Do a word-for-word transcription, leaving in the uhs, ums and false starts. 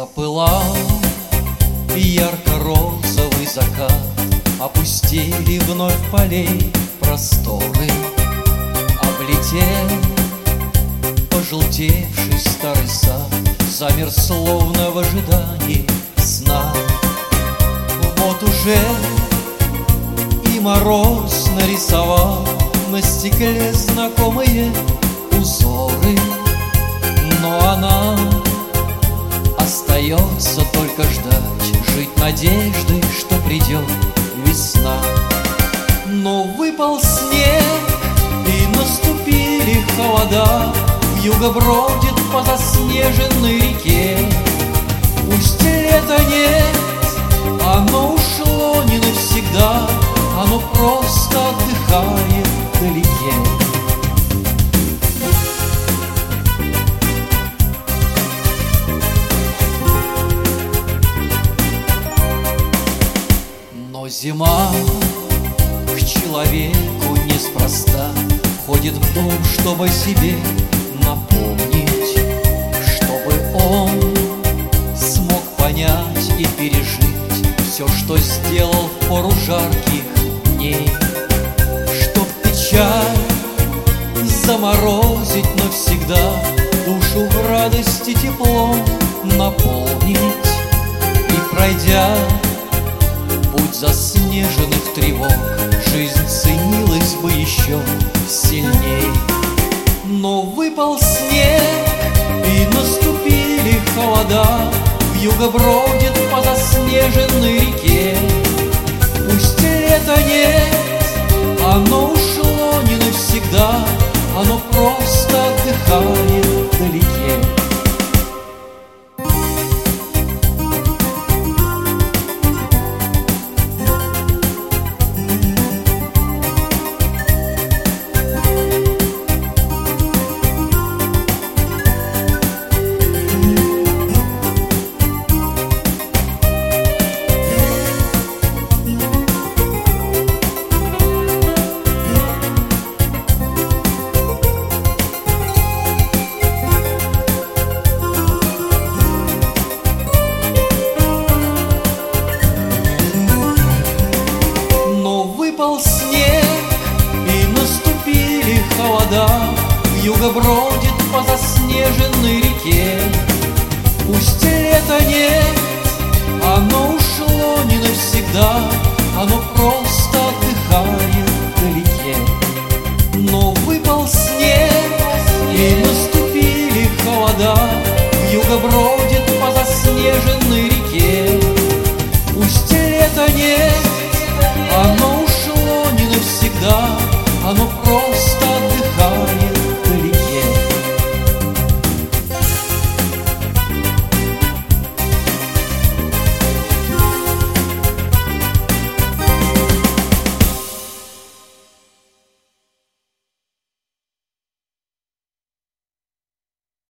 Запылал ярко-розовый закат, опустили вновь полей просторы. Облетел пожелтевший старый сад, замер словно в ожидании сна. Вот уже и мороз нарисовал на стекле знакомые узоры, но она остается только ждать, жить надеждой, что придет весна. Но выпал снег и наступили холода, вьюга бродит по заснеженной реке. Пусть лета нет, оно ушло не навсегда, оно просто отдыхает вдалеке. Но зима к человеку неспроста входит в дом, чтобы себе напомнить, чтобы он смог понять и пережить все, что сделал в пору жарких дней. Чтоб печаль заморозить навсегда, душу в радости теплом наполнить. И пройдя путь заснеженных тревог, жизнь ценилась бы еще сильней. Но выпал снег и наступили холода, вьюга бродит по заснеженной реке. Пусть лета нет, оно ушло не навсегда, оно просто отдыхает вдалеке. Выпал снег и наступили холода, вьюга бродит по заснеженной реке. Пусть лета нет, оно ушло не навсегда, оно просто отдыхает вдалеке. Но выпал снег и наступили холода, вьюга бродит по заснеженной реке. Пусть лета нет, оно